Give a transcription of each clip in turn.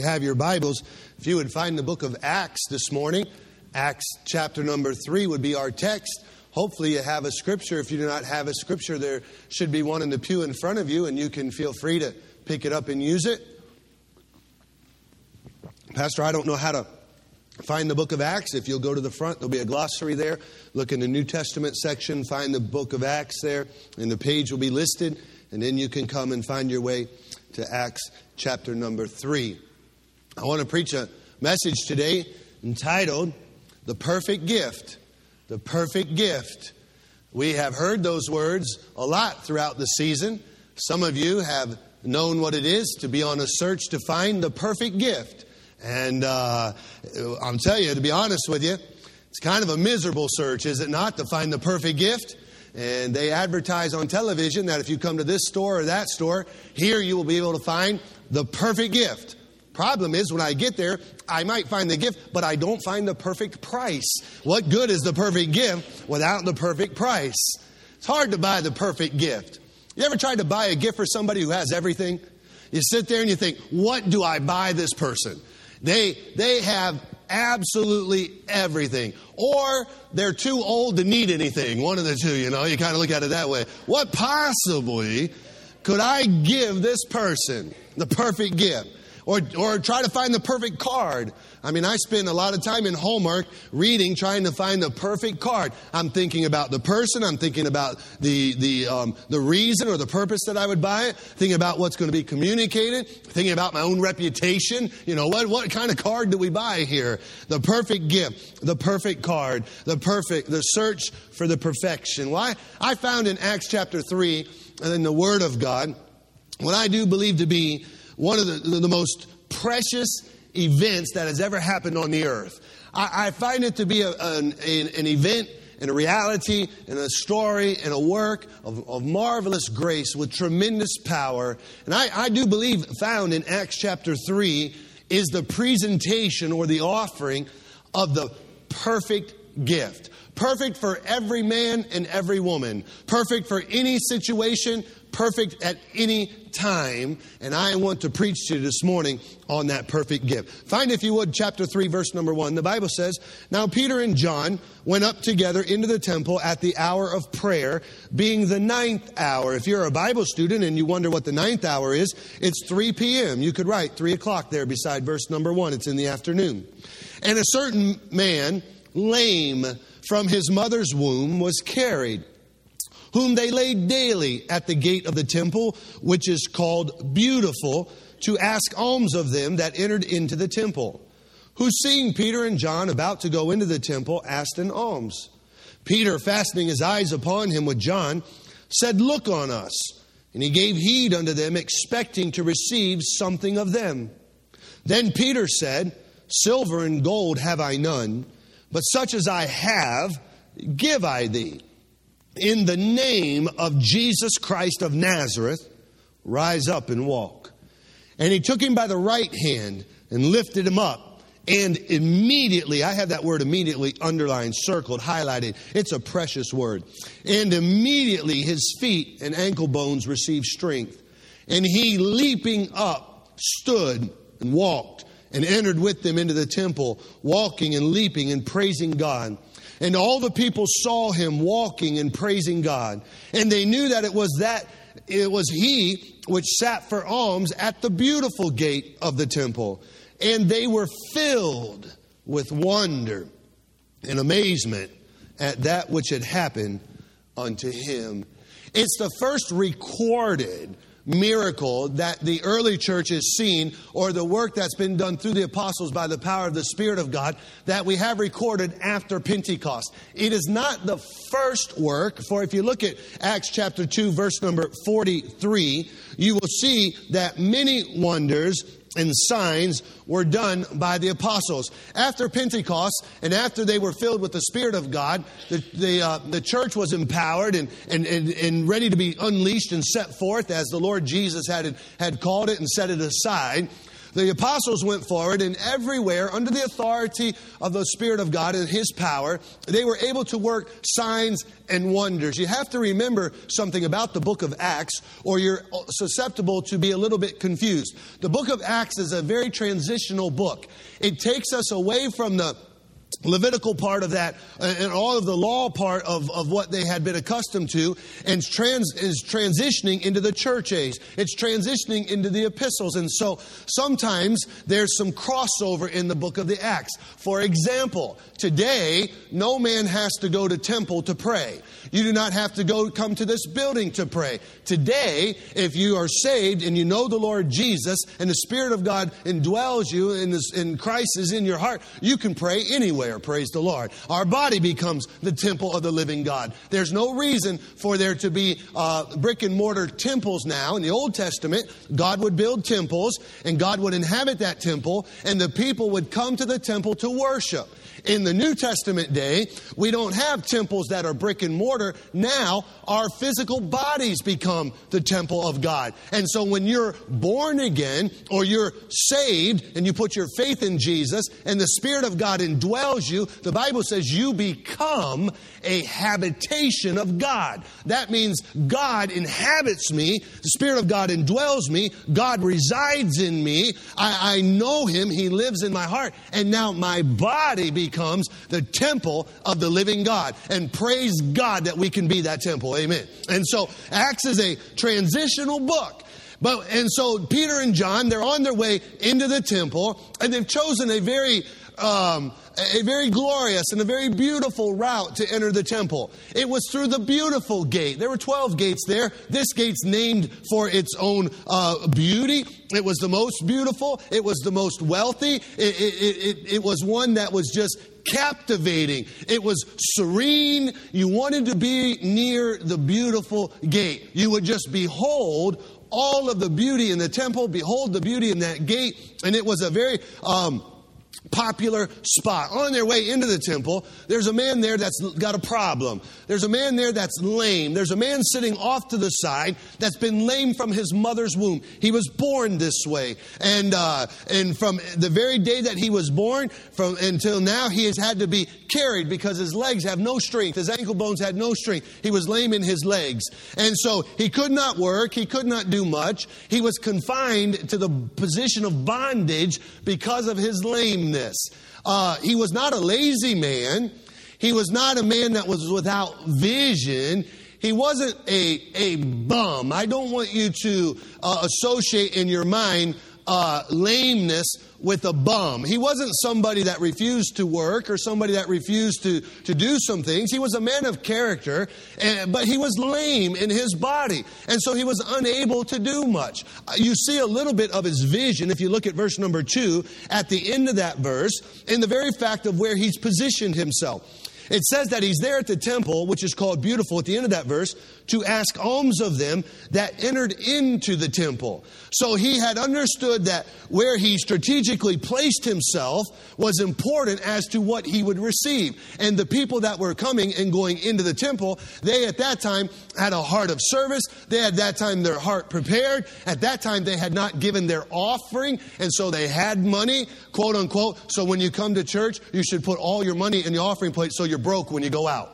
have your Bibles, if you would find the book of Acts this morning, Acts chapter number 3 would be our text. Hopefully you have a scripture. If you do not have a scripture, there should be one in the pew in front of you, and you can feel free to pick it up and use it. Pastor, I don't know how to find the book of Acts. If you'll go to the front, there'll be a glossary there. Look in the New Testament section, find the book of Acts there, and the page will be listed, and then you can come and find your way to Acts chapter number 3. I want to preach a message today entitled, The Perfect Gift. The Perfect Gift. We have heard those words a lot throughout the season. Some of you have known what it is to be on a search to find the perfect gift. And I'm telling you, to be honest with you, it's kind of a miserable search, is it not, to find the perfect gift? And they advertise on television that if you come to this store or that store, here you will be able to find the perfect gift. Problem is, when I get there, I might find the gift, but I don't find the perfect price. What good is the perfect gift without the perfect price? It's hard to buy the perfect gift. You ever tried to buy a gift for somebody who has everything? You sit there and you think, what do I buy this person? They have absolutely everything. Or they're too old to need anything. One of the two, you know. You kind of look at it that way. What possibly could I give this person the perfect gift? Or try to find the perfect card. I mean, I spend a lot of time in Hallmark reading, trying to find the perfect card. I'm thinking about the person. I'm thinking about the reason or the purpose that I would buy it. Thinking about what's going to be communicated. Thinking about my own reputation. You know, what kind of card do we buy here? The perfect gift. The perfect card. The search for the perfection. Why? I found in Acts chapter 3, and in the Word of God, what I do believe to be one of the most precious events that has ever happened on the earth. I find it to be an event and a reality and a story and a work of marvelous grace with tremendous power. And I do believe found in Acts chapter 3 is the presentation or the offering of the perfect gift. Perfect for every man and every woman. Perfect for any situation. Perfect at any time. And I want to preach to you this morning on that perfect gift. Find, if you would, chapter 3, verse number 1. The Bible says, Now Peter and John went up together into the temple at the hour of prayer, being the 9th hour. If you're a Bible student and you wonder what the 9th hour is, it's 3 p.m. You could write 3 o'clock there beside verse number 1. It's in the afternoon. And a certain man, lame from his mother's womb, was carried, whom they laid daily at the gate of the temple, which is called Beautiful, to ask alms of them that entered into the temple, who, seeing Peter and John about to go into the temple, asked an alms. Peter, fastening his eyes upon him with John, said, Look on us. And he gave heed unto them, expecting to receive something of them. Then Peter said, Silver and gold have I none, but such as I have, give I thee. In the name of Jesus Christ of Nazareth, rise up and walk. And he took him by the right hand and lifted him up. And immediately, I have that word immediately underlined, circled, highlighted. It's a precious word. And immediately his feet and ankle bones received strength. And he, leaping up, stood and walked and entered with them into the temple, walking and leaping and praising God. And all the people saw him walking and praising God. And they knew that it was he which sat for alms at the beautiful gate of the temple. And they were filled with wonder and amazement at that which had happened unto him. It's the first recorded miracle that the early church has seen, or the work that's been done through the apostles by the power of the Spirit of God, that we have recorded after Pentecost. It is not the first work, for if you look at Acts chapter 2, verse number 43, you will see that many wonders and signs were done by the apostles. After Pentecost, and after they were filled with the Spirit of God, the church was empowered and ready to be unleashed and set forth as the Lord Jesus had called it and set it aside. The apostles went forward, and everywhere, under the authority of the Spirit of God and His power, they were able to work signs and wonders. You have to remember something about the book of Acts, or you're susceptible to be a little bit confused. The book of Acts is a very transitional book. It takes us away from the Levitical part of that and all of the law part of what they had been accustomed to, and is transitioning into the church age. It's transitioning into the epistles. And so sometimes there's some crossover in the book of the Acts. For example, today, no man has to go to temple to pray. You do not have to come to this building to pray. Today, if you are saved and you know the Lord Jesus and the Spirit of God indwells you and Christ is in your heart, you can pray anywhere. Praise the Lord. Our body becomes the temple of the living God. There's no reason for there to be brick and mortar temples now. In the Old Testament, God would build temples and God would inhabit that temple, and the people would come to the temple to worship. In the New Testament day, we don't have temples that are brick and mortar. Now, our physical bodies become the temple of God. And so when you're born again, or you're saved, and you put your faith in Jesus, and the Spirit of God indwells you, the Bible says you become a habitation of God. That means God inhabits me, the Spirit of God indwells me, God resides in me, I know Him, He lives in my heart, and now my body becomes the temple of the living God. And praise God that we can be that temple. Amen. And so Acts is a transitional book. And so Peter and John, they're on their way into the temple, and they've chosen a very glorious and a very beautiful route to enter the temple. It was through the beautiful gate. There were 12 gates there. This gate's named for its own beauty. It was the most beautiful. It was the most wealthy. It was one that was just captivating. It was serene. You wanted to be near the beautiful gate. You would just behold all of the beauty in the temple, behold the beauty in that gate. And it was a very popular spot. On their way into the temple, there's a man there that's got a problem. There's a man there that's lame. There's a man sitting off to the side that's been lame from his mother's womb. He was born this way. And from the very day that he was born until now, he has had to be carried because his legs have no strength. His ankle bones had no strength. He was lame in his legs. And so he could not work. He could not do much. He was confined to the position of bondage because of his lameness. He was not a lazy man. He was not a man that was without vision. He wasn't a bum. I don't want you to associate in your mind lameness with a bum. He wasn't somebody that refused to work or somebody that refused to do some things. He was a man of character, but he was lame in his body. And so he was unable to do much. You see a little bit of his vision if you look at verse number 2 at the end of that verse, in the very fact of where he's positioned himself. It says that he's there at the temple, which is called Beautiful, at the end of that verse, to ask alms of them that entered into the temple. So he had understood that where he strategically placed himself was important as to what he would receive. And the people that were coming and going into the temple, they at that time had a heart of service. They had that time their heart prepared. At that time they had not given their offering, and so they had money, quote unquote. So when you come to church, you should put all your money in the offering plate so you're broke when you go out.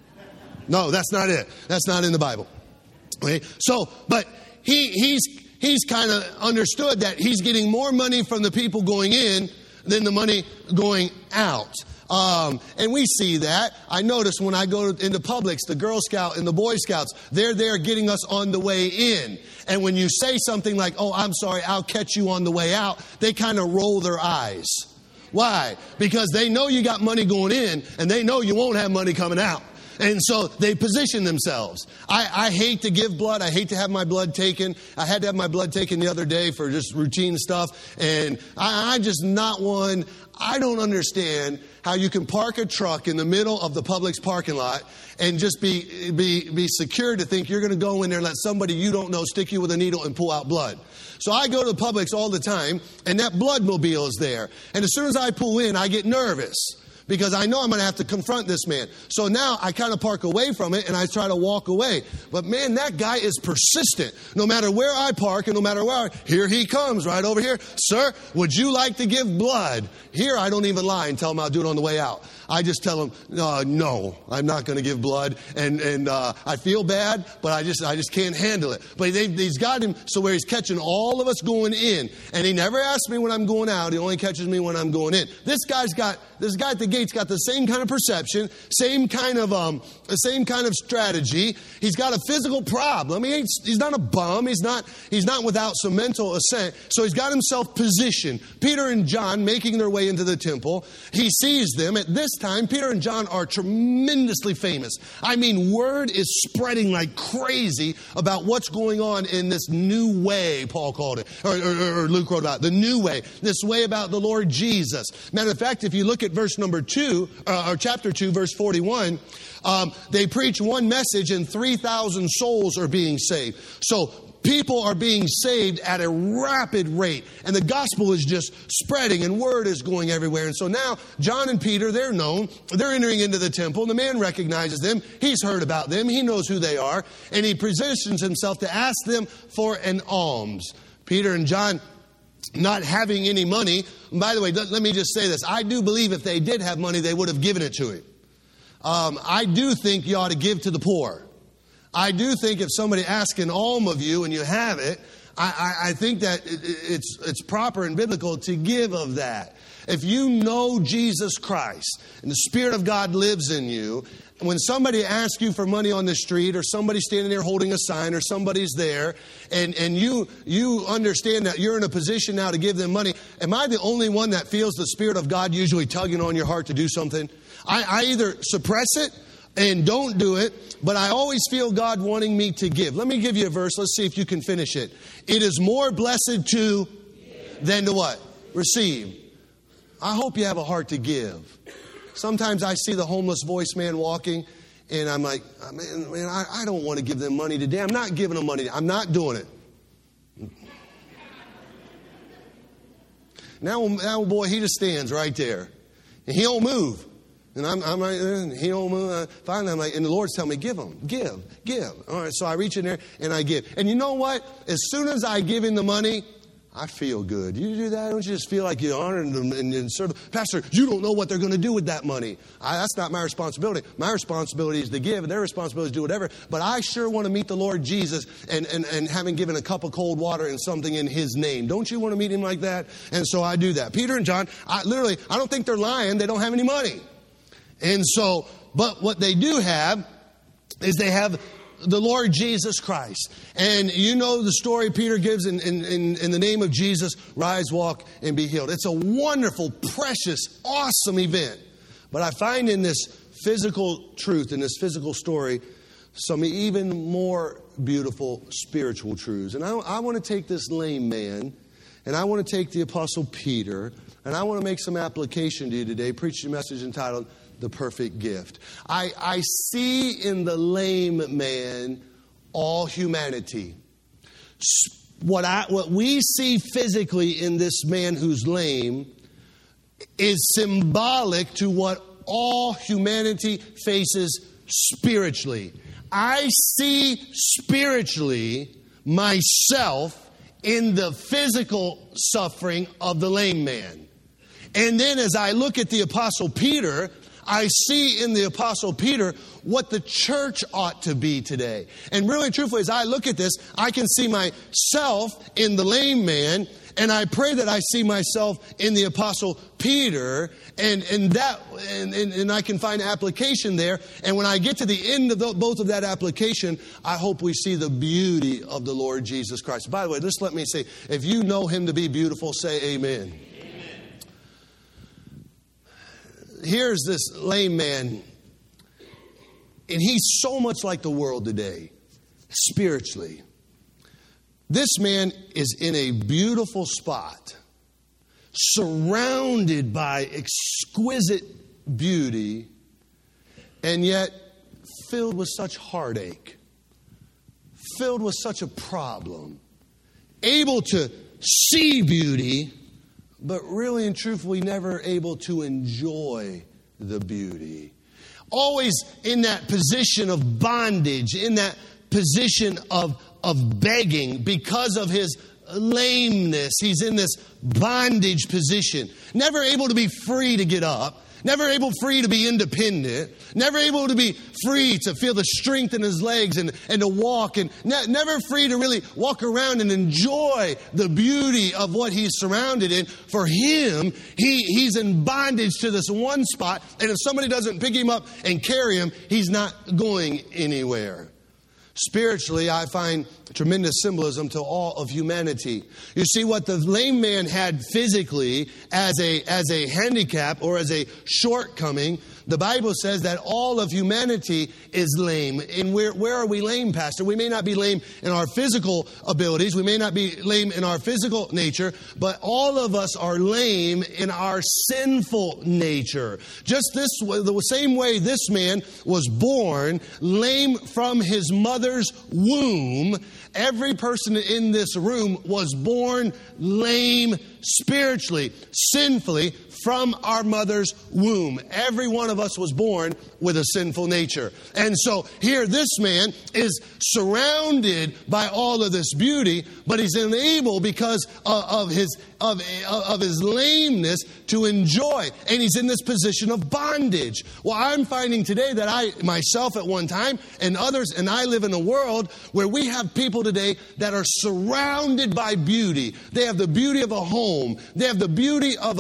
No, that's not it. That's not in the Bible. Okay? So, but he's kind of understood that he's getting more money from the people going in than the money going out. And we see that. I notice when I go into Publix, the Girl Scout and the Boy Scouts, they're there getting us on the way in. And when you say something like, "Oh, I'm sorry, I'll catch you on the way out," they kind of roll their eyes. Why? Because they know you got money going in, and they know you won't have money coming out. And so they position themselves. I hate to give blood. I hate to have my blood taken. I had to have my blood taken the other day for just routine stuff. And I'm just not one. I don't understand how you can park a truck in the middle of the Publix parking lot and just be secure to think you're going to go in there and let somebody you don't know stick you with a needle and pull out blood. So I go to Publix all the time, and that blood mobile is there. And as soon as I pull in, I get nervous. because I know I'm going to have to confront this man. So now I kind of park away from it and I try to walk away. But man, that guy is persistent. No matter where I park and no matter where, here he comes right over here. Sir, would you like to give blood? Here, I don't even lie and tell him I'll do it on the way out. I just tell him, no, I'm not going to give blood. And I feel bad, but I just can't handle it. But he's got him so where he's catching all of us going in. And he never asks me when I'm going out. He only catches me when I'm going in. This guy at the gate's got the same kind of perception, same kind of strategy. He's got a physical problem. He's not a bum. He's not without some mental assent. So he's got himself positioned. Peter and John making their way into the temple. He sees them. At this time, Peter and John are tremendously famous. I mean, word is spreading like crazy about what's going on in this new way, Paul called it, or Luke wrote about it, the new way, this way about the Lord Jesus. Matter of fact, if you look at verse number 2, or chapter 2, verse 41, they preach one message and 3,000 souls are being saved. So people are being saved at a rapid rate. And the gospel is just spreading and word is going everywhere. And so now John and Peter, they're known. They're entering into the temple. The man recognizes them. He's heard about them. He knows who they are. And he positions himself to ask them for an alms. Peter and John, not having any money. And by the way, let me just say this. I do believe if they did have money, they would have given it to him. I do think you ought to give to the poor. I do think if somebody asks an alms of you and you have it, I think that it's proper and biblical to give of that. If you know Jesus Christ and the Spirit of God lives in you, when somebody asks you for money on the street or somebody's standing there holding a sign or somebody's there and you understand that you're in a position now to give them money, am I the only one that feels the Spirit of God usually tugging on your heart to do something? I either suppress it and don't do it, but I always feel God wanting me to give. Let me give you a verse. Let's see if you can finish it. It is more blessed to than to what? Receive. I hope you have a heart to give. Sometimes I see the homeless voice man walking, and I'm like, man, I don't want to give them money today. I'm not giving them money. I'm not doing it. Now, boy, he just stands right there, and he don't move. And I'm right there, and he don't move. Finally, I'm like, and the Lord's telling me, give them, give. All right, so I reach in there, and I give. And you know what? As soon as I give him the money, I feel good. You do that? Don't you just feel like you honor them and serve them? Pastor, you don't know what they're going to do with that money. That's not my responsibility. My responsibility is to give, and their responsibility is to do whatever. But I sure want to meet the Lord Jesus and having given a cup of cold water and something in His name. Don't you want to meet Him like that? And so I do that. Peter and John, I don't think they're lying. They don't have any money. And so, but what they do have is they have the Lord Jesus Christ. And you know the story Peter gives in the name of Jesus, rise, walk, and be healed. It's a wonderful, precious, awesome event. But I find in this physical truth, in this physical story, some even more beautiful spiritual truths. And I want to take this lame man, and I want to take the Apostle Peter, and I want to make some application to you today, preach a message entitled, The Perfect Gift. I see in the lame man all humanity. What we see physically in this man who's lame is symbolic to what all humanity faces spiritually. I see spiritually myself in the physical suffering of the lame man. And then as I look at the Apostle Peter, I see in the Apostle Peter what the church ought to be today. And really, truthfully, as I look at this, I can see myself in the lame man, and I pray that I see myself in the Apostle Peter, and I can find application there. And when I get to the end of both of that application, I hope we see the beauty of the Lord Jesus Christ. By the way, just let me say, if you know Him to be beautiful, say amen. Here's this lame man, and he's so much like the world today, spiritually. This man is in a beautiful spot, surrounded by exquisite beauty, and yet filled with such heartache, filled with such a problem, able to see beauty, but really and truthfully never able to enjoy the beauty. Always in that position of bondage, in that position of begging because of his lameness. He's in this bondage position. Never able to be free to get up. Never able free to be independent. Never able to be free to feel the strength in his legs and to walk. And never free to really walk around and enjoy the beauty of what he's surrounded in. For him, he's in bondage to this one spot. And if somebody doesn't pick him up and carry him, he's not going anywhere. Spiritually, I find tremendous symbolism to all of humanity. You see, what the lame man had physically as a handicap or as a shortcoming, the Bible says that all of humanity is lame. And where are we lame, Pastor? We may not be lame in our physical abilities. We may not be lame in our physical nature, but all of us are lame in our sinful nature. Just the same way this man was born lame from his mother's womb, every person in this room was born lame spiritually, sinfully, from our mother's womb. Every one of us was born with a sinful nature. And so here this man is surrounded by all of this beauty, but he's unable because of his lameness to enjoy. And he's in this position of bondage. Well, I'm finding today that I myself at one time and others, and I live in a world where we have people today that are surrounded by beauty. They have the beauty of a home. They have the beauty of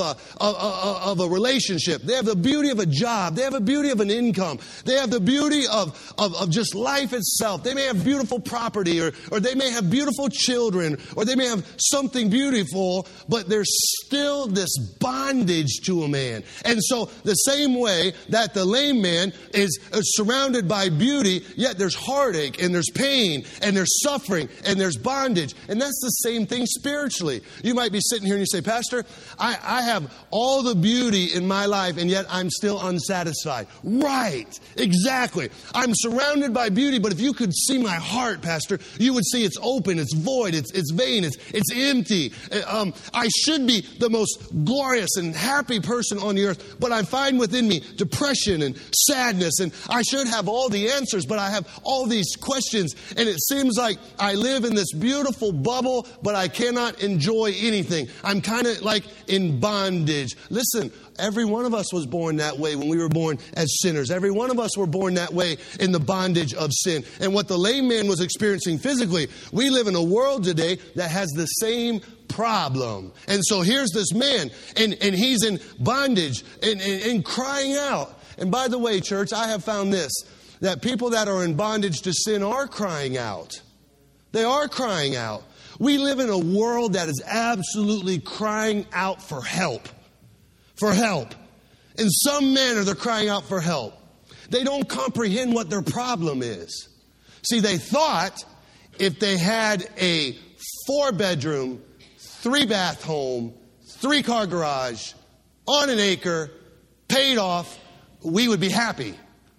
a relationship. They have the beauty of a job. They have the beauty of an income. They have the beauty of just life itself. They may have beautiful property, or they may have beautiful children, or they may have something beautiful, but there's still this bondage to a man. And so the same way that the lame man is surrounded by beauty, yet there's heartache and there's pain and there's suffering and there's bondage. And that's the same thing spiritually. You might be sitting here and you say, Pastor, I have all the beauty in my life and yet I'm still unsatisfied. Right, exactly. I'm surrounded by beauty, but if you could see my heart, Pastor, you would see it's open, it's void, it's vain, it's empty. I should be the most glorious and happy person on the earth, but I find within me depression and sadness, and I should have all the answers, but I have all these questions, and it seems like I live in this beautiful bubble, but I cannot enjoy anything. I'm kind of like in bondage. Listen, every one of us was born that way when we were born as sinners. Every one of us were born that way in the bondage of sin. And what the lame man was experiencing physically, we live in a world today that has the same problem. And so here's this man, and he's in bondage and crying out. And by the way, church, I have found this, that people that are in bondage to sin are crying out. They are crying out. We live in a world that is absolutely crying out for help. For help. In some manner, they're crying out for help. They don't comprehend what their problem is. See, they thought if they had a 4-bedroom, 3-bath home, 3-car garage, on an acre, paid off, we would be happy.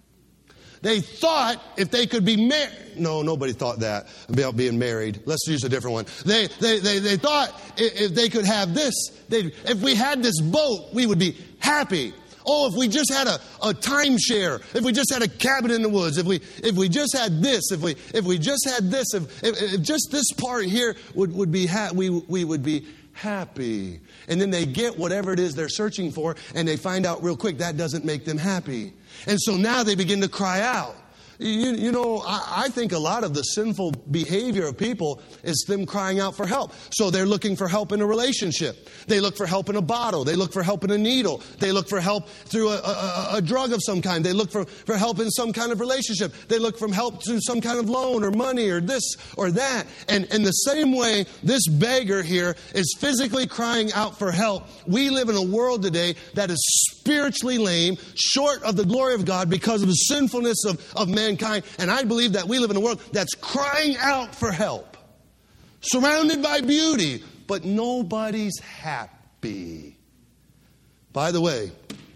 They thought if they could be married. No, nobody thought that about being married. Let's use a different one. They thought if they could have this, if we had this boat, we would be happy. Oh, if we just had a timeshare, if we just had a cabin in the woods, if we just had this, if we just had this, if just this part here would be we would be happy. And then they get whatever it is they're searching for, and they find out real quick that doesn't make them happy. And so now they begin to cry out. You know, I think a lot of the sinful behavior of people is them crying out for help. So they're looking for help in a relationship. They look for help in a bottle. They look for help in a needle. They look for help through a drug of some kind. They look for help in some kind of relationship. They look for help through some kind of loan or money or this or that. And in the same way, this beggar here is physically crying out for help. We live in a world today that is spiritually lame, short of the glory of God because of the sinfulness of mankind. And I believe that we live in a world that's crying out for help, surrounded by beauty, but nobody's happy. By the way,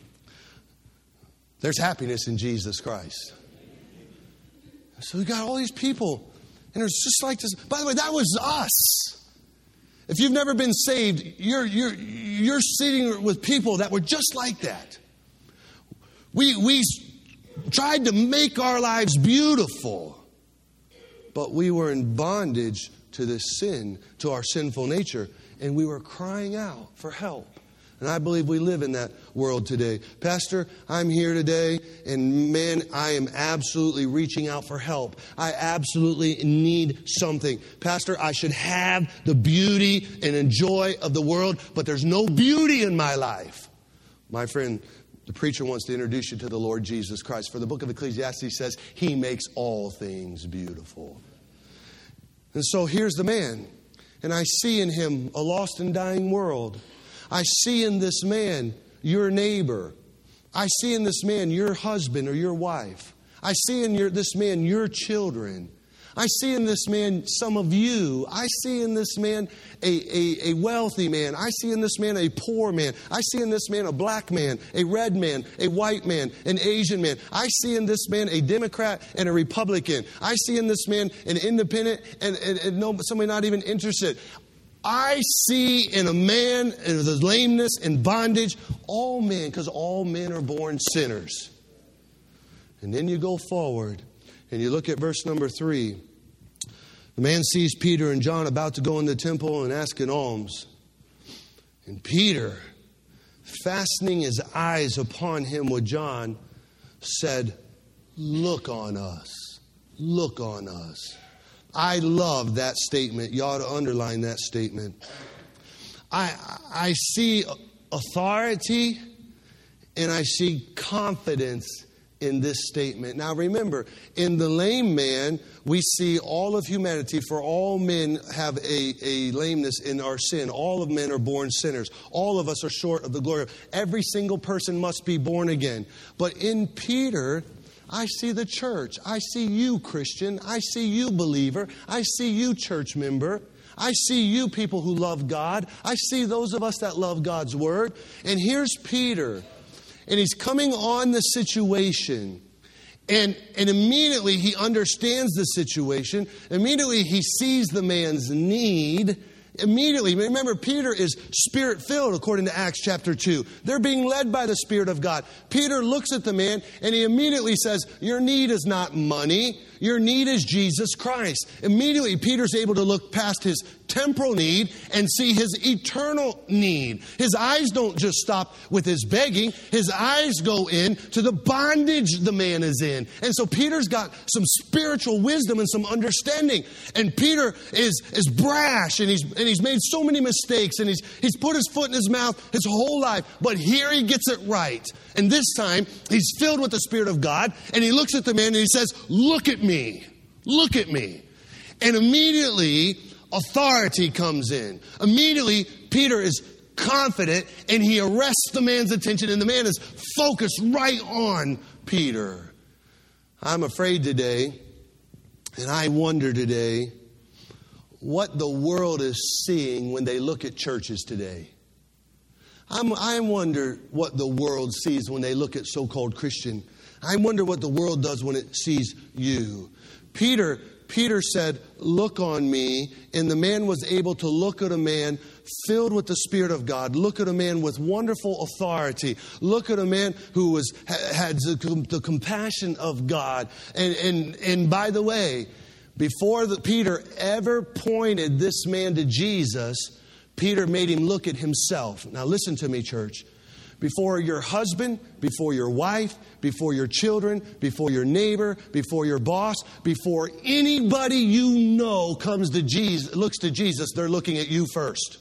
there's happiness in Jesus Christ. So we got all these people, and it's just like this. By the way, that was us. If you've never been saved, you're sitting with people that were just like that. We tried to make our lives beautiful, but we were in bondage to this sin, to our sinful nature, and we were crying out for help. And I believe we live in that world today. Pastor, I'm here today, and man, I am absolutely reaching out for help. I absolutely need something. Pastor, I should have the beauty and joy of the world, but there's no beauty in my life. My friend, the preacher wants to introduce you to the Lord Jesus Christ. For the book of Ecclesiastes says, He makes all things beautiful. And so here's the man, and I see in him a lost and dying world. I see in this man your neighbor. I see in this man your husband or your wife. I see in this man your children. I see in this man some of you. I see in this man a wealthy man. I see in this man a poor man. I see in this man a black man, a red man, a white man, an Asian man. I see in this man a Democrat and a Republican. I see in this man an independent and somebody not even interested. I see in a man with lameness and bondage all men, because all men are born sinners. And then you go forward and you look at verse number 3. The man sees Peter and John about to go in the temple and ask an alms. And Peter, fastening his eyes upon him with John, said, "Look on us. Look on us." I love that statement. You ought to underline that statement. I see authority and I see confidence in this statement. Now remember, in the lame man, we see all of humanity, for all men have a lameness in our sin. All of men are born sinners. All of us are short of the glory. Every single person must be born again. But in Peter, I see the church. I see you, Christian. I see you, believer. I see you, church member. I see you, people who love God. I see those of us that love God's word. And here's Peter. And he's coming on the situation. And immediately he understands the situation. Immediately he sees the man's need. Immediately, remember, Peter is Spirit-filled according to Acts chapter 2. They're being led by the Spirit of God. Peter looks at the man and he immediately says, your need is not money. Your need is Jesus Christ. Immediately, Peter's able to look past his temporal need and see his eternal need. His eyes don't just stop with his begging. His eyes go in to the bondage the man is in. And so Peter's got some spiritual wisdom and some understanding. And Peter is brash and he's made so many mistakes and he's put his foot in his mouth his whole life. But here he gets it right. And this time he's filled with the Spirit of God and he looks at the man and he says, look at me. Look at me. And immediately authority comes in. Immediately, Peter is confident and he arrests the man's attention and the man is focused right on Peter. I'm afraid today, and I wonder today, what the world is seeing when they look at churches today. I wonder what the world sees when they look at so-called Christian. I wonder what the world does when it sees you. Peter said, look on me. And the man was able to look at a man filled with the Spirit of God. Look at a man with wonderful authority. Look at a man who had the compassion of God. And by the way, before Peter ever pointed this man to Jesus, Peter made him look at himself. Now listen to me, church. Before your husband, before your wife, before your children, before your neighbor, before your boss, before anybody you know comes to Jesus, looks to Jesus, they're looking at you first.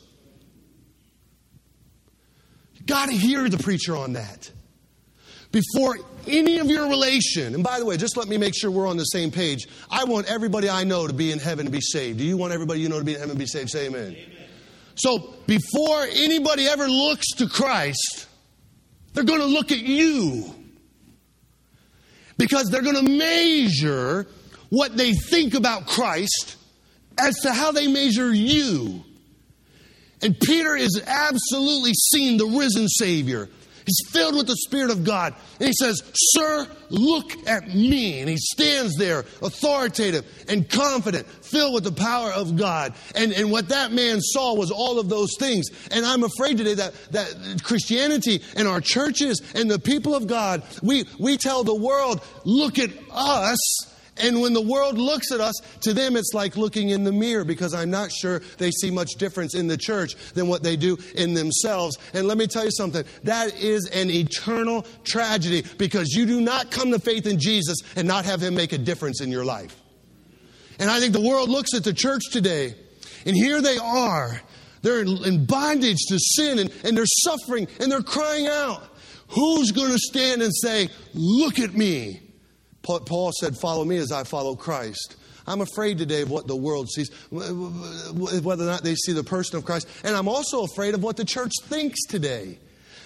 You got to hear the preacher on that. Before any of your relation, and by the way, just let me make sure we're on the same page. I want everybody I know to be in heaven to be saved. Do you want everybody you know to be in heaven to be saved? Say amen. Amen. So before anybody ever looks to Christ, they're going to look at you. Because they're going to measure what they think about Christ as to how they measure you. And Peter is absolutely seeing the risen Savior. He's filled with the Spirit of God. And he says, "Sir, look at me." And he stands there, authoritative and confident, filled with the power of God. And what that man saw was all of those things. And I'm afraid today that Christianity and our churches and the people of God, we tell the world, "Look at us." And when the world looks at us, to them it's like looking in the mirror, because I'm not sure they see much difference in the church than what they do in themselves. And let me tell you something, that is an eternal tragedy, because you do not come to faith in Jesus and not have Him make a difference in your life. And I think the world looks at the church today, and here they are. They're in bondage to sin, and they're suffering, and they're crying out. Who's going to stand and say, "Look at me"? Paul said, "Follow me as I follow Christ." I'm afraid today of what the world sees, whether or not they see the person of Christ. And I'm also afraid of what the church thinks today.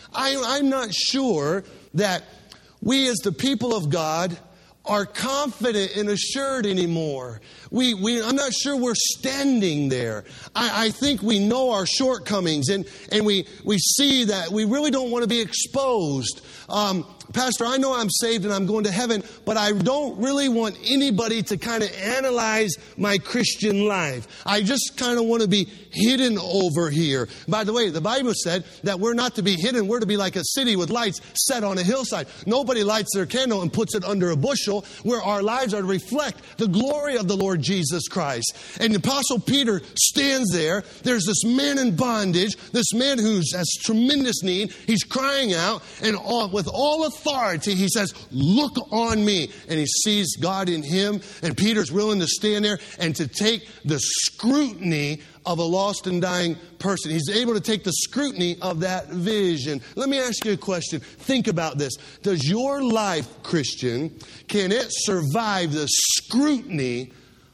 I'm not sure that we as the people of God are confident and assured anymore. I'm not sure we're standing there. I think we know our shortcomings, and we see that we really don't want to be exposed. Pastor, I know I'm saved and I'm going to heaven, but I don't really want anybody to kind of analyze my Christian life. I just kind of want to be hidden over here. By the way, the Bible said that we're not to be hidden. We're to be like a city with lights set on a hillside. Nobody lights their candle and puts it under a bushel, where our lives are to reflect the glory of the Lord Jesus Christ. And the Apostle Peter stands there. There's this man in bondage, this man who has tremendous need. He's crying out, and with all authority, he says, "Look on me." And he sees God in him, and Peter's willing to stand there and to take the scrutiny of a lost and dying person. He's able to take the scrutiny of that vision. Let me ask you a question. Think about this. Does your life, Christian, can it survive the scrutiny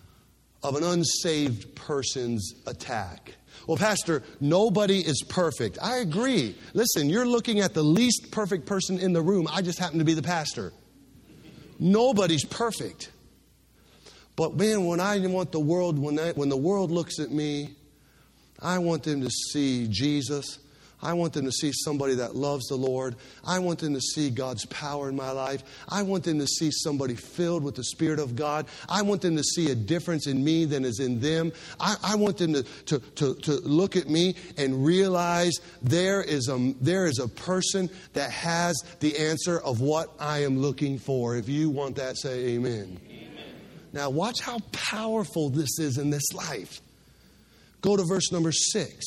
of an unsaved person's attack? Well, Pastor, nobody is perfect. I agree. Listen, you're looking at the least perfect person in the room. I just happen to be the pastor. Nobody's perfect. But man, when I want the world, when the world looks at me, I want them to see Jesus. I want them to see somebody that loves the Lord. I want them to see God's power in my life. I want them to see somebody filled with the Spirit of God. I want them to see a difference in me than is in them. I want them to look at me and realize there is a person that has the answer of what I am looking for. If you want that, say amen. Now watch how powerful this is in this life. Go to verse number 6.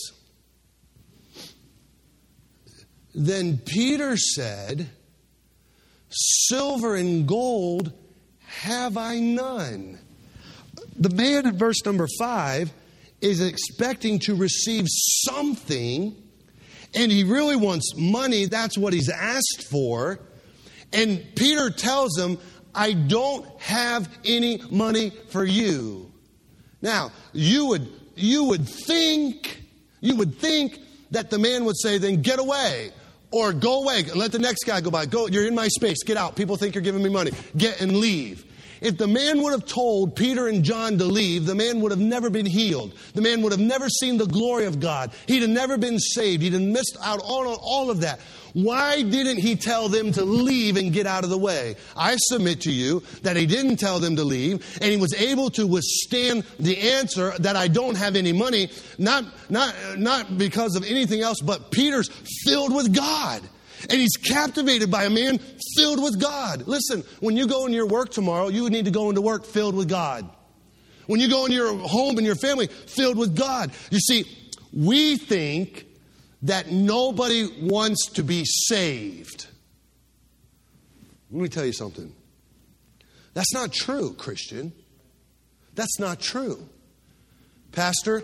Then Peter said, "Silver and gold have I none." The man in verse number 5 is expecting to receive something, and he really wants money. That's what he's asked for. And Peter tells him, "I don't have any money for you." Now, you would think that the man would say, "Then get away." Or "Go away, let the next guy go by. Go, you're in my space, get out. People think you're giving me money. Get and leave." If the man would have told Peter and John to leave, the man would have never been healed. The man would have never seen the glory of God. He'd have never been saved. He'd have missed out on all of that. Why didn't he tell them to leave and get out of the way? I submit to you that he didn't tell them to leave, and he was able to withstand the answer that I don't have any money, not because of anything else, but Peter's filled with God. And he's captivated by a man filled with God. Listen, when you go into your work tomorrow, you need to go into work filled with God. When you go into your home and your family, filled with God. You see, we think that nobody wants to be saved. Let me tell you something. That's not true, Christian. That's not true. Pastor,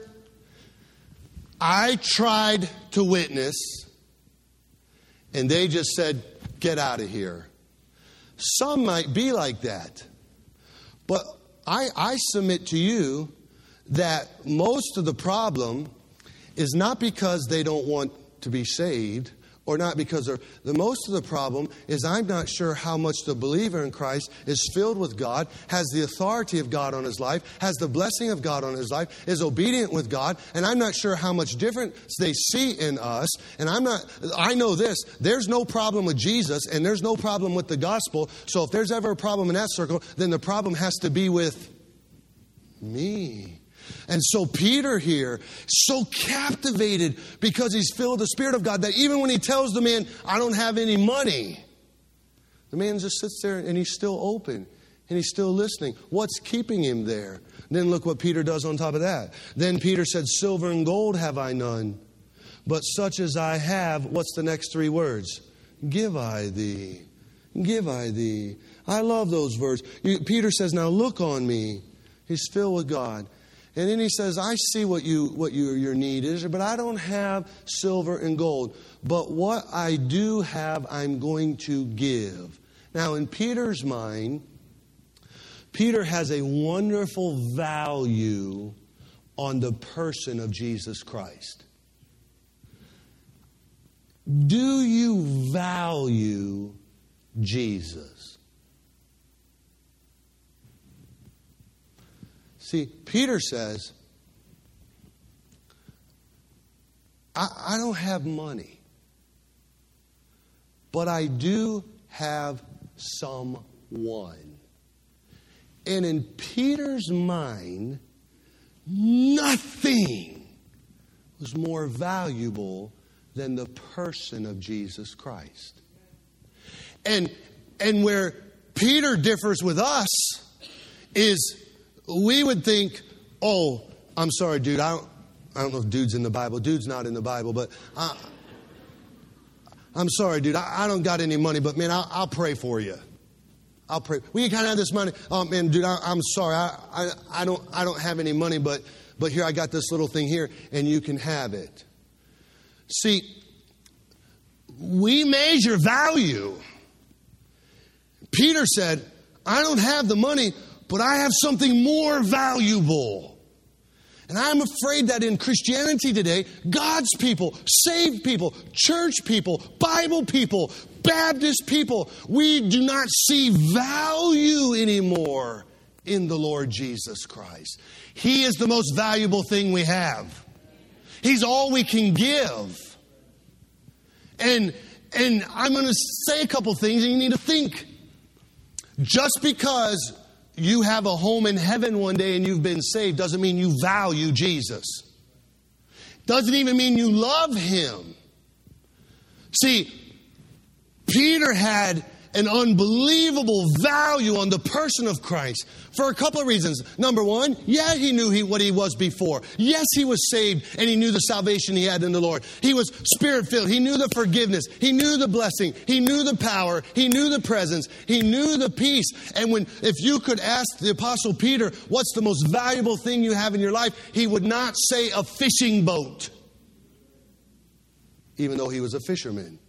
I tried to witness, and they just said, "Get out of here." Some might be like that. But I submit to you that most of the problem is not because they don't want to be saved or not because the most of the problem is I'm not sure how much the believer in Christ is filled with God, has the authority of God on his life, has the blessing of God on his life, is obedient with God, and I'm not sure how much difference they see in us. And I know this, there's no problem with Jesus and there's no problem with the gospel. So if there's ever a problem in that circle, then the problem has to be with me. And so Peter here, so captivated because he's filled with the Spirit of God, that even when he tells the man, I don't have any money, the man just sits there and he's still open and he's still listening. What's keeping him there? And then look what Peter does on top of that. Then Peter said, silver and gold have I none, but such as I have, what's the next three words? Give I thee. Give I thee. I love those words. Peter says, now look on me. He's filled with God. And then he says, I see what your need is, but I don't have silver and gold. But what I do have, I'm going to give. Now, in Peter's mind, Peter has a wonderful value on the person of Jesus Christ. Do you value Jesus? See, Peter says, I don't have money, but I do have someone. And in Peter's mind, nothing was more valuable than the person of Jesus Christ. And where Peter differs with us is, we would think, oh, I'm sorry, dude. I don't know if dude's in the Bible. Dude's not in the Bible, but I'm sorry, dude. I don't got any money, but man, I'll pray for you. I'll pray. We kind of have this money. Oh man, dude, I'm sorry. I don't have any money, but here I got this little thing here, and you can have it. See, we measure value. Peter said, I don't have the money, but I have something more valuable. And I'm afraid that in Christianity today, God's people, saved people, church people, Bible people, Baptist people, we do not see value anymore in the Lord Jesus Christ. He is the most valuable thing we have. He's all we can give. And I'm going to say a couple things, and you need to think. Just because you have a home in heaven one day and you've been saved doesn't mean you value Jesus. Doesn't even mean you love Him. See, Peter had an unbelievable value on the person of Christ for a couple of reasons. Number one, yeah, he knew what he was before. Yes, he was saved and he knew the salvation he had in the Lord. He was Spirit-filled. He knew the forgiveness. He knew the blessing. He knew the power. He knew the presence. He knew the peace. And if you could ask the Apostle Peter, what's the most valuable thing you have in your life? He would not say a fishing boat, even though he was a fisherman.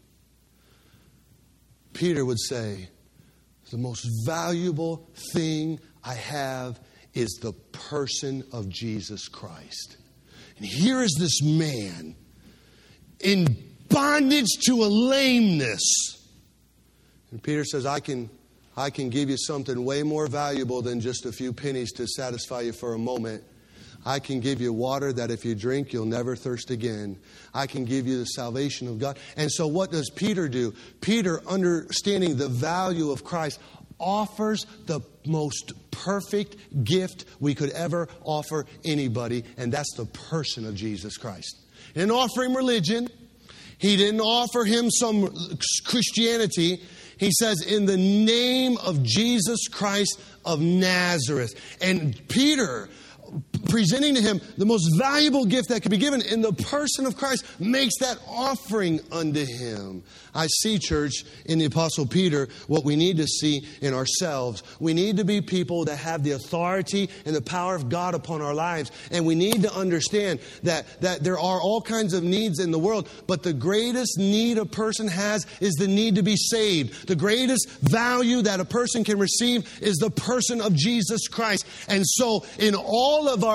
Peter would say, the most valuable thing I have is the person of Jesus Christ. And here is this man in bondage to a lameness. And Peter says, I can give you something way more valuable than just a few pennies to satisfy you for a moment. I can give you water that if you drink, you'll never thirst again. I can give you the salvation of God. And so what does Peter do? Peter, understanding the value of Christ, offers the most perfect gift we could ever offer anybody, and that's the person of Jesus Christ. He didn't offer him religion. He didn't offer him some Christianity. He says, in the name of Jesus Christ of Nazareth. And Peter, presenting to him the most valuable gift that could be given in the person of Christ, makes that offering unto him. I see, church, in the Apostle Peter, what we need to see in ourselves. We need to be people that have the authority and the power of God upon our lives. And we need to understand that there are all kinds of needs in the world, but the greatest need a person has is the need to be saved. The greatest value that a person can receive is the person of Jesus Christ. And so in all of our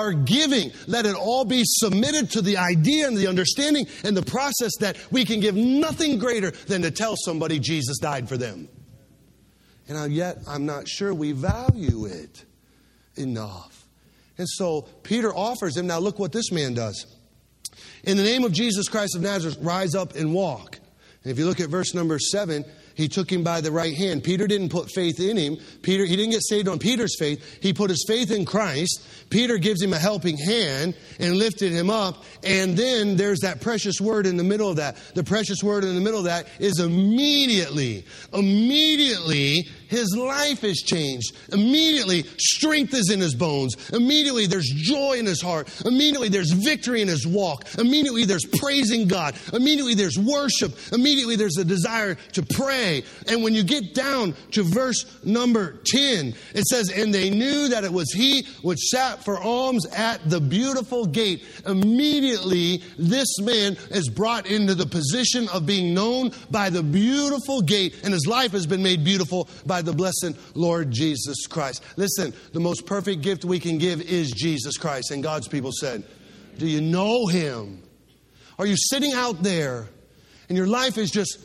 our giving, let it all be submitted to the idea and the understanding and the process that we can give nothing greater than to tell somebody Jesus died for them. And yet, I'm not sure we value it enough. And so Peter offers him, now look what this man does. In the name of Jesus Christ of Nazareth, rise up and walk. And if you look at verse number 7, he took him by the right hand. Peter didn't put faith in him. He didn't get saved on Peter's faith. He put his faith in Christ. Peter gives him a helping hand and lifted him up. And then there's that precious word in the middle of that. The precious word in the middle of that is immediately. Immediately, his life is changed. Immediately, strength is in his bones. Immediately, there's joy in his heart. Immediately, there's victory in his walk. Immediately, there's praising God. Immediately, there's worship. Immediately, there's a desire to pray. And when you get down to verse number 10, it says, and they knew that it was he which sat for alms at the beautiful gate. Immediately, this man is brought into the position of being known by the beautiful gate, and his life has been made beautiful by the blessed Lord Jesus Christ. Listen, the most perfect gift we can give is Jesus Christ. And God's people said, do you know him? Are you sitting out there and your life is just,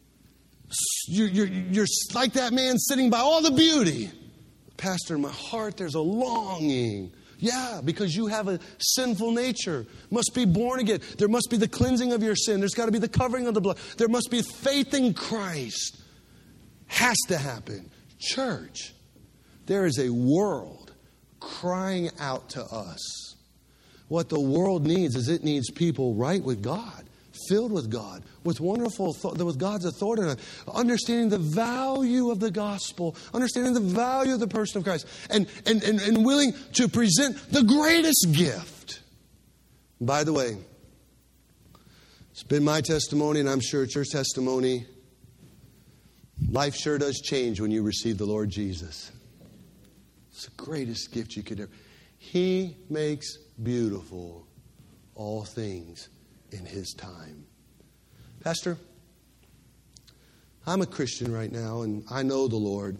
you're like that man sitting by all the beauty? Pastor, in my heart there's a longing. Yeah, because you have a sinful nature. Must be born again. There must be the cleansing of your sin. There's got to be the covering of the blood. There must be faith in Christ. Has to happen. Church, there is a world crying out to us. What the world needs is it needs people right with God, filled with God, with wonderful, with God's authority, understanding the value of the gospel, understanding the value of the person of Christ, and willing to present the greatest gift. By the way, it's been my testimony, and I'm sure it's your testimony. Life sure does change when you receive the Lord Jesus. It's the greatest gift you could ever. He makes beautiful all things in His time. Pastor, I'm a Christian right now, and I know the Lord.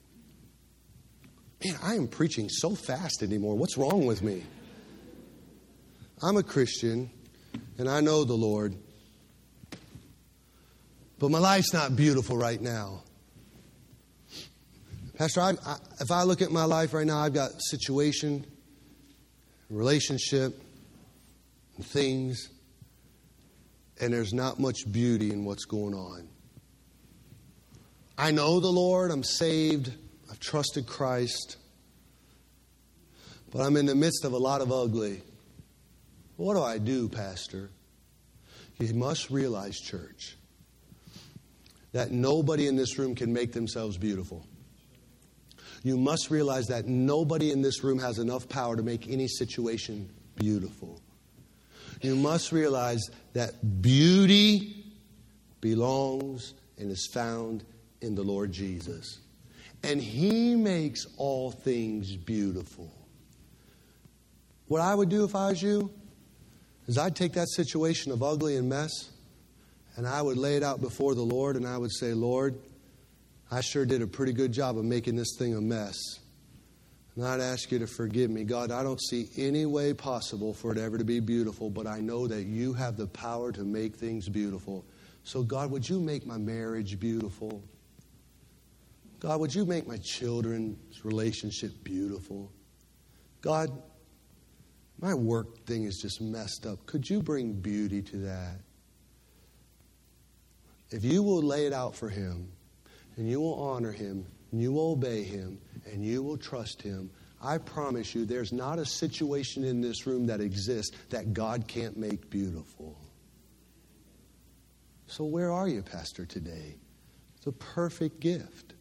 Man, I am preaching so fast anymore. What's wrong with me? I'm a Christian, and I know the Lord. But my life's not beautiful right now. Pastor, if I look at my life right now, I've got situation, relationship, and things, and there's not much beauty in what's going on. I know the Lord, I'm saved, I've trusted Christ, but I'm in the midst of a lot of ugly. What do I do, Pastor? You must realize, church, that nobody in this room can make themselves beautiful. You must realize that nobody in this room has enough power to make any situation beautiful. You must realize that beauty belongs and is found in the Lord Jesus. And He makes all things beautiful. What I would do if I was you is I'd take that situation of ugly and mess, and I would lay it out before the Lord, and I would say, Lord, I sure did a pretty good job of making this thing a mess. And I'd ask you to forgive me. God, I don't see any way possible for it ever to be beautiful, but I know that you have the power to make things beautiful. So God, would you make my marriage beautiful? God, would you make my children's relationship beautiful? God, my work thing is just messed up. Could you bring beauty to that? If you will lay it out for Him, and you will honor Him, and you will obey Him, and you will trust Him, I promise you there's not a situation in this room that exists that God can't make beautiful. So where are you, Pastor, today? It's a perfect gift.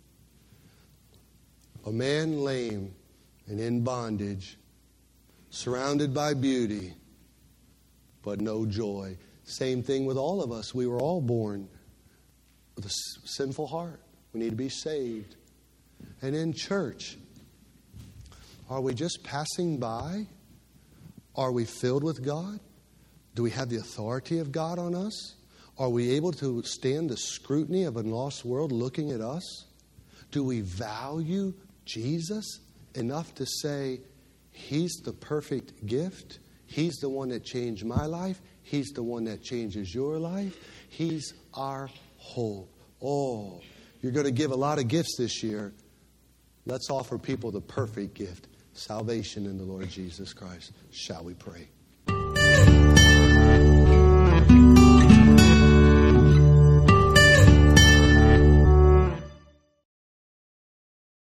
A man lame and in bondage, surrounded by beauty, but no joy. Same thing with all of us. We were all born with a sinful heart. We need to be saved. And in church, are we just passing by? Are we filled with God? Do we have the authority of God on us? Are we able to stand the scrutiny of a lost world looking at us? Do we value Jesus enough to say, He's the perfect gift. He's the one that changed my life. He's the one that changes your life. He's our hope. Oh, you're going to give a lot of gifts this year. Let's offer people the perfect gift, salvation in the Lord Jesus Christ. Shall we pray?